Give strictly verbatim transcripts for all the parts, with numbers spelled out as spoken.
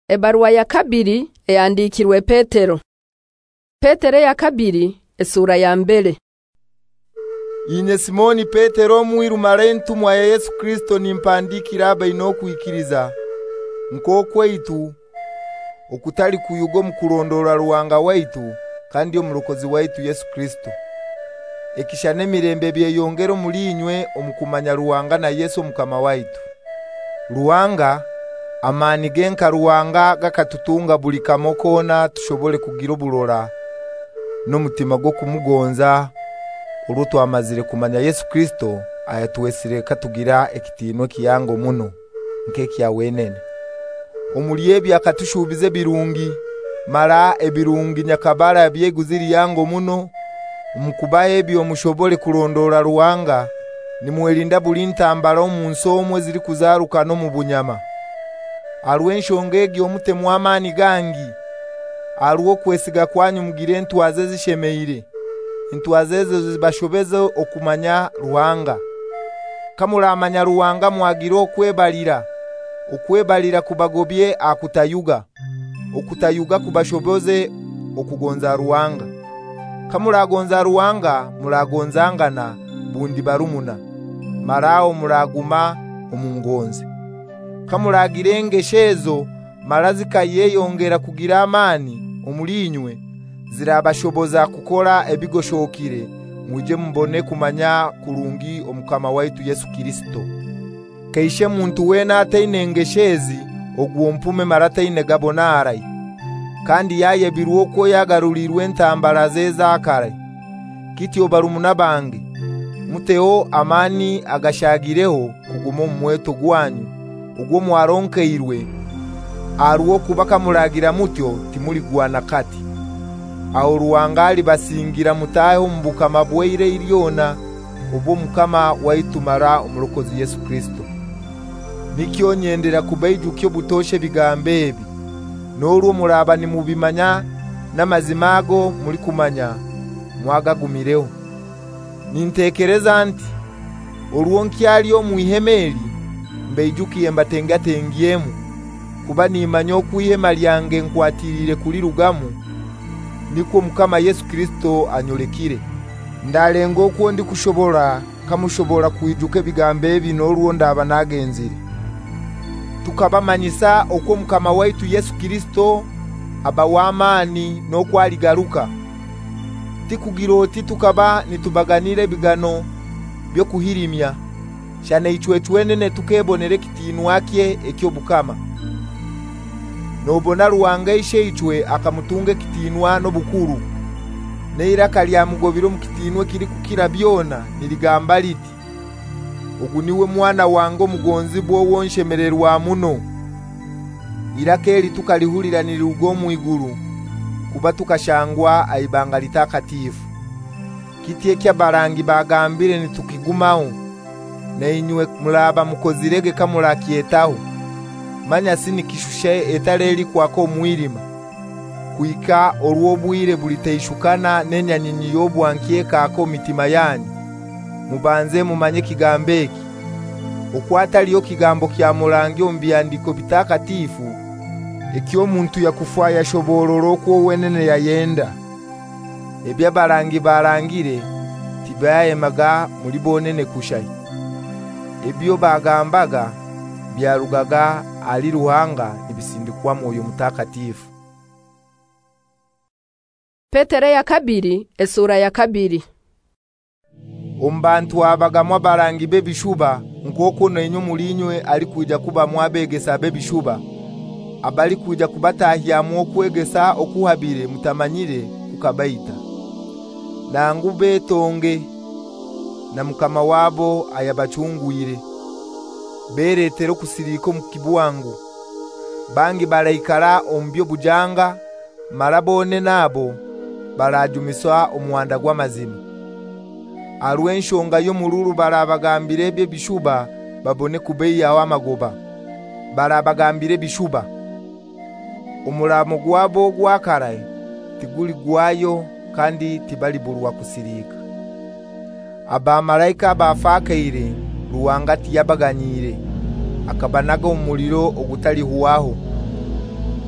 Ebaruwa ya kabiri eyandikirwe Petero. Petero ya kabiri esura ya mbere. Ine Simoni Petero mwiru marentu mwa Yesu Kristo nimpandikira abaino kwikiriza nko kweitu okutali kuyugo mukurondora ruwanga waitu kandi omulokozi waitu Yesu Kristo. Ekishane mirembe byeyongero mulinywe omukumanya ruwanga na Yesu mukama waitu. Ruwanga amani genka ruwanga gakatutunga buli kamokona tushobole kugira obulora no mutima go kumugonza urutu amazire kumanya Yesu Kristo ayatuwesire katugira ekitino kiyango muno nke kya wenene. Omuliebi akatushubize birungi mara ebirungi nyakabara byeguziri yango muno umukubaye ebyo mushobole kurondora ruwanga nimwelinda buli ntambara mu nsomwe ziri kuzaruka no mu bunyama. Alwenshongege omutemu amani gangi alwo kwesiga kwanyu mugire ntwaze zishemeire ntwazezo zibashobeze okumanya ruwanga. Kamula amanya ruwanga mwagiro okwebalira okwebalira kubagobye akutayuga okutayuga kubashoboze okugonza ruwanga. Kamula agonza ruwanga mulagonzangana bundi barumuna marao mulaguma omungonze. Kamulagirenge shezo marazika yeyongera kugira amani omulinywe zirabashoboza kukora ebigoshokire muje mbone kumanya kurungi omukama waitu Yesu Kristo. Keishe muntu wena ateinengeshezi ogwompume marataine gabonarai kandi yaye biruoko yagarulirwe ntambara zeza akarai kityo barumuna bange muteo amani agashagireho kugumo mweto gwanyu ugwo mwaronkeirwe aruwo kubaka muragira mutyo timuli gwana kati aho ruwangali basingira mutaho mbuka mabweire iryona ubo mukama waitumara umulokozi Yesu Kristo. Nikyo nyendera kubaijukyo butoshe bigambebi noruwo muraba ni mubimanya n'amazimago muri kumanya mwagagumireho. Nintekereza nti uruwo nkyaliyo muihemeli mbeijukiye mbatengatengiyemu kuba nimanyo kwihema lyange nkwatirire kuri rugamu niko mukama Yesu Kristo anyolekire. Ndalengo ko ndi kushobora kamushobora kwijuke bigambe binoruwo ndaba nagenzire tukabamanyisa okwo mukama waitu Yesu Kristo abawamani no kwaligaruka tikugiroti tukaba nitubaganire bigano byo kuhirimya shane ichwechwenene tukebonere kitinwakye ekyo bukama nobona ruwanga ishe ichwe akamutunge kitinwa no bukuru neiraka lya mugobiro mukitinwe kiri kukira byona niligamba liti ugu niwe mwana wango mugonzi bwo wonshemererwa muno. Irakeli tukalihulirana ugo mu iguru kuba tukashangwa aibanga litakatifu kitie kya barangi bagambire nitukigumao na inywe mulaba mukozirege kamula kietaho manya sini kishushe etareli kwako mwirima kuika orwobwire buliteishukana nenya nyinyi yobu ankieka ako mitima yani mubanze mumanye kigambeki okwata liyo kigambo kya mulangi ombyandiko bitakatifu ekyo muntu yakufaya shobororo ko wenene yayenda ebya barangi barangire tibaye maga mulibonene kushayi ebyo bagambaga byarugaga ali ruhanga ibisindikwa moyo mutakatifu. Petero ya kabiri esura ya kabiri. Ombantu abagamwa barangi bebishuba nkoko nenyo mulinywe ali kuja kuba mwabegesa bebishuba abali kuja kubatahya mu kwegesa okuhabire mutamanyire kukabaita nangu betonge na mukama wabo ayabachungwire beretero kusiriko mukibuwangu bangi baraikara ombyo bujanga marabone nabo barajumiswa omwanda gw'amazima alwenshonga yo mururu barabagambire bye bishuba babone kubeya wa magoba barabagambire bishuba umuramo gwabo gwakaraye tiguli gwayo kandi tibali burwa kusirika aba malaika bafakaire ruwanga tiyabaganyire akabanaga umuliro ogutali huwaho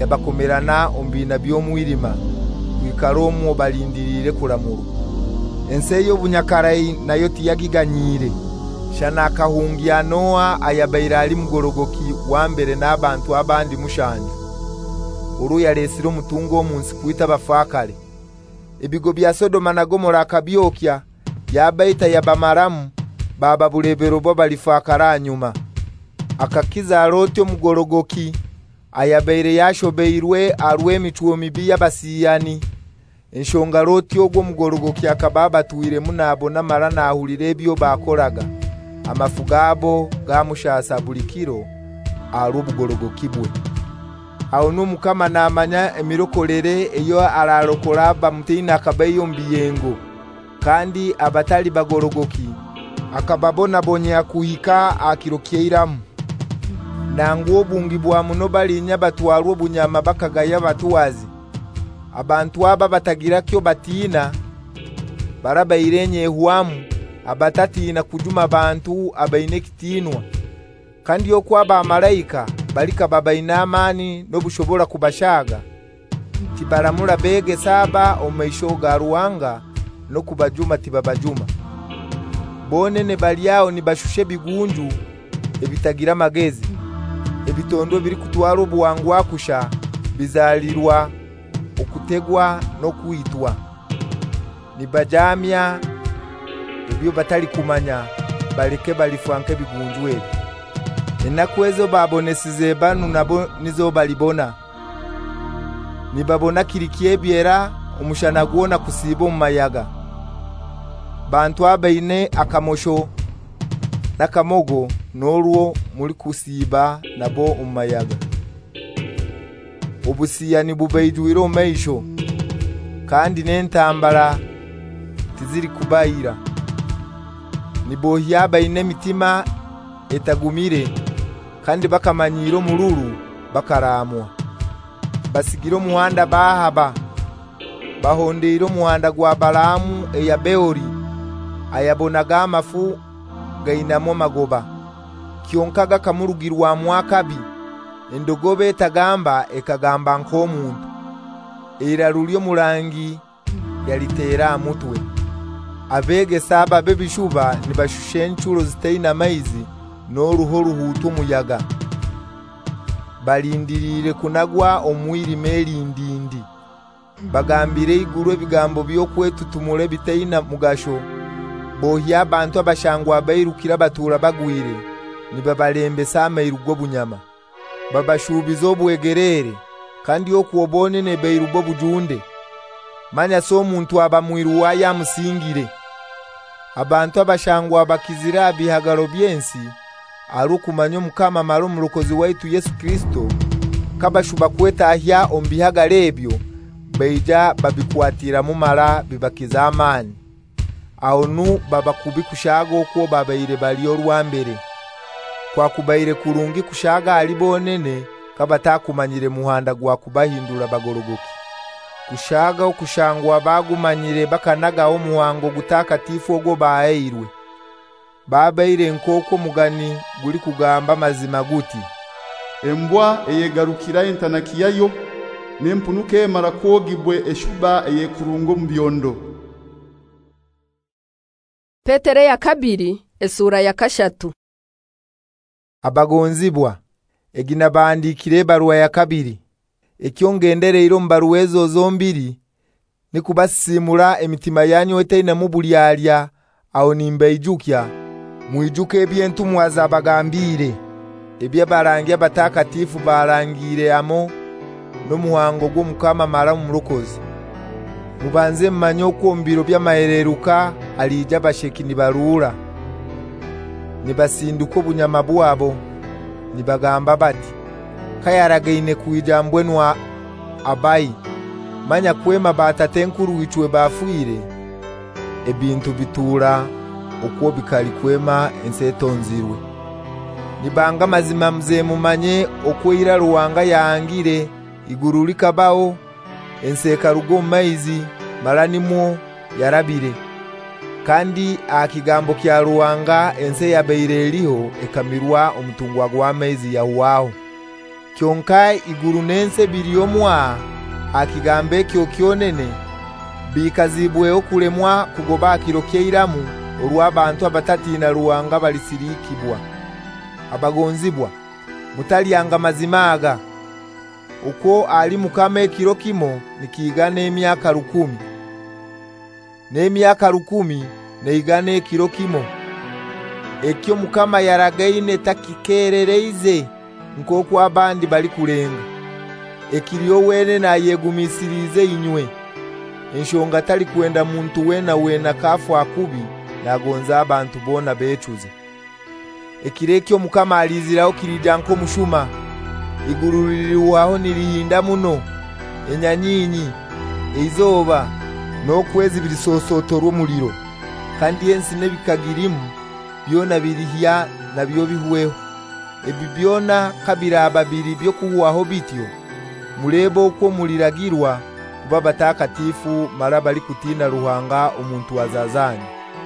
yabakomerana ombina by'omwirima kwikaromu balindirire kuramuru. Ense y'obunyakarai nayo tiyagiganyire. Shana akahungia Noa ayabaira ali mugorogoki wa mbere n'abantu abandi mushanju. Uru yalesire omutungo omunsi kwita bafakale. Ebigo bya Sodoma na Gomora akabyokya yabaita yabamaramu baba bulebero bo balifakara nyuma. Akakiza Loti omugorogoki ayabaire yashobeirwe arwe michuo mibi y'abasiyani. Enshonga Loti ogwo mugorogoki akababa tuire munabo namara nahulire ebyo bakoraga. Amafugabo gamushasa bulikiro arubugorogoki bwe. Aho n'Omukama namanya emirokolere eyo ararokora bamutina akabayo mbiyengo kandi abatali bagorogoki akababona bonya kuhika akirokyeiramu. Nangu obungi bwa muno balinya batwarwo bunyama bakagaya batuwazi. Abantu aba batagira kyo batina barabayirenye huamu abatatina kujuma bantu abaine kitinwa. Kandi yo kwaba amarayika balika babaina amani no bushobora kubashaga tibaramura bege saba omeisho ga Ruwanga no kubajuma tibabajuma. Bonene baliyao ni bashushe bigunju ebitagira magezi. Ebitondo biri kutwaro buwangwa kusha bizalirwa okutegwa no kuitwa. Nibajamya ebyo batali kumanya baleke balifanke bigunju ebi. Enakwezo babonesize banu nabo nizo balibona. Nibabona kirikie byera umushana guona kusibo mu mayaga. Bantu abaine akamosho nakamogo norwo muri kusiba nabo mu mayaga. Obusiyani bubayijwiro meisho kandi n'entambara tiziri kubayira. Nibohya baine mitima etagumire kandi bakamanyiro mururu bakaramwa. Basigiro muhanda bahaba bahondeiro muhanda gwa Balamu eya Beori ayabonaga amafu gainamo magoba. Kyonkaga kamurugirwa mwakabi endogobe etagamba ekagamba nk'omuntu. Erarulyo murangi yalitera mutwe. Abege saba bebishuba nibashushe nchulo zitaina maizi n'oruho ruhutu muyaga. Balindirire kunagwa omwiri melindindi. Bagambire iguru ebigambo byo kwetutumule bitaina mugasho. Bohya abantu abashangwa abairukira batura bagwire nibabalembe sama irugo bunyama. Babashubiza obwegerere kandi okuobone ne beirubo bujunde. Manya so muntu aba mwiru wa ya musingire. Abantu abashangwa bakizira bihagaro byensi arukumanya Omukama maro murokozi waitu Yesu Kristo kabashuba kweta ahya ombihagare ebyo beija babikwatira mu mara bibakiza amani. Aho nu babakubi kushaga okwo babaire baliyo rwambere. Kwa kubaire kurungi kushaga alibonene kabatakumanyire muhanda gwa kubahindura bagorogoki. Kushaga okushangwa bagumanyire bakanaga omuhango gutakatifu ogwo baeirwe. Babaire nkoko mugani guli kugamba mazima guti embwa eyegarukira entanakiyayo nempunuke marakogibwe eshuba eyekurungo mbyondo. Petere ya kabiri esura ya kashatu. Abagonzibwa egina bandikire baruwa ya kabiri ekyongendereiro mbaruwezo zombiri ni kubasimula emitima yanyu etaina mubulyalya aho nimbaijukya muijuke ebyentu mwaza bagambire ebya barangi abatakatifu barangire amo no muhango gwo Mukama mara murokozi. Mubanze mmanyo ko mbiro by'amahereruka alija basheki nibarura nibasinduko bunyama bwabo nibagamba bati kayaragaine kuijambwenwa abai manya kwema batatenkuru wicwe bafuire ebintu bitura okwo bikali kwema ensetonzirwe. Nibanga mazima mze mumanye okwira Ruwanga yaangire iguru likabao enseka rugo maizi maranimo yarabire kandi akigambo kya Ruwanga ense yabeire eliho ekamirwa omutungwa gwa maizi yahuwaho. kyonka iguru n'ensi biryomwa akigambo ekyo kyonene bikazibweho kulemwa kugoba akiro ky'iramu olw'abantu abatatiina Ruhanga balisirikibwa. Abagonzibwa, mutalyanga mazima aga. Uko ali Mukama ekiro kimo nikigana emyaka lukumi, n'emyaka lukumi neigana ekiro kimo. Ekyo Mukama yaragaine takikerereize nk'okwo abandi bali kulenga. Ekiryo wene nayegumisirize inywe. Enshonga tali kwenda muntu wena wena kafu akubi nagonza abantu bona bechuze. Ekirekyo Mukama aliziraho kirija nko mushuma. Iguru liliwaho nilihinda muno. Enyanyinyi, eizoba, n'okwezi bilisosotorwa omuliro. Kandi ensi nebikagirimu byona birihya na byo bihuweho. Ebi byona kabira babiri byo kuhuwaho bityo. Mulebo uko muliragirwa kuba batakatifu mara bali kutina Ruhanga omuntu wazazani.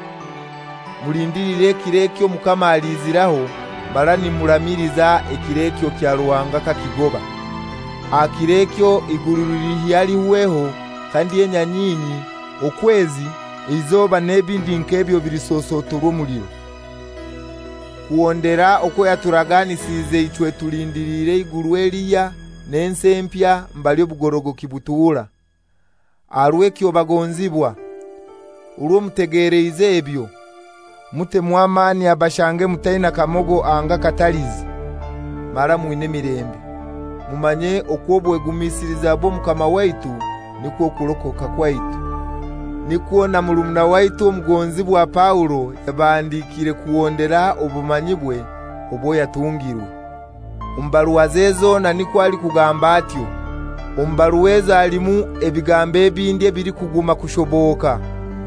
Mulindirire kirekyo Mukama aliziraho mara nimuramiriza ekirekyo kya Ruhanga kakigoba. Akirekyo iguru lirihyaliweho kandi enyanyinyi, okwezi, izoba n'ebindi nkebyo bilisosotorwa omuliro. Kuondera okwo yaturaganisize ichwe tulindirire iguru eliya n'ensi empya mbali obugorogoki butuula. Arwekyo bagonzibwa, ulwo mutegereize ebyo, mute mwamani abashange mutaina kamogo anga katalizi, mara mwine mirembe. Mumanye okwo bwegumisiriza bo Mukama waitu nikwo kulokoka kwaitu. Nikwo na mulumuna waitu omugonzibwa Paulo yabandikire kuondera obumanyibwe obwo yatungirwe. Umbaruwa zezo na nikwo ali kugamba atyo. Umbaruweza alimu ebigambo ebindi ebiri kuguma kushoboka.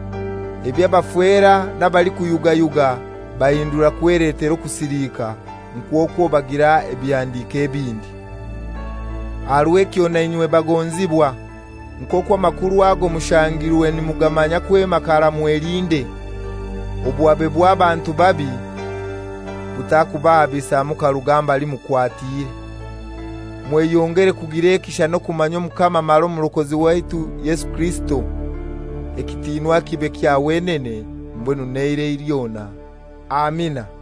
Ebyabafwera n'abali kuyugayuga bahindura kweretera kusirika nkwokwo bagira ebyandika ebindi. Arwekyo na inywe bagonzibwa, nkokwo amakuru ago mushangirwe ni mugamanya kwema kara mwelinde. Obwabe bw'abantu babi butakubabisa mukarugamba ali mukwatire. Mweyongere kugirekisha no kumanya Mukama maro mulokozi waitu Yesu Kristo. Ekitinwa kibe kya wenene mbwenu neire ilyona. Amina.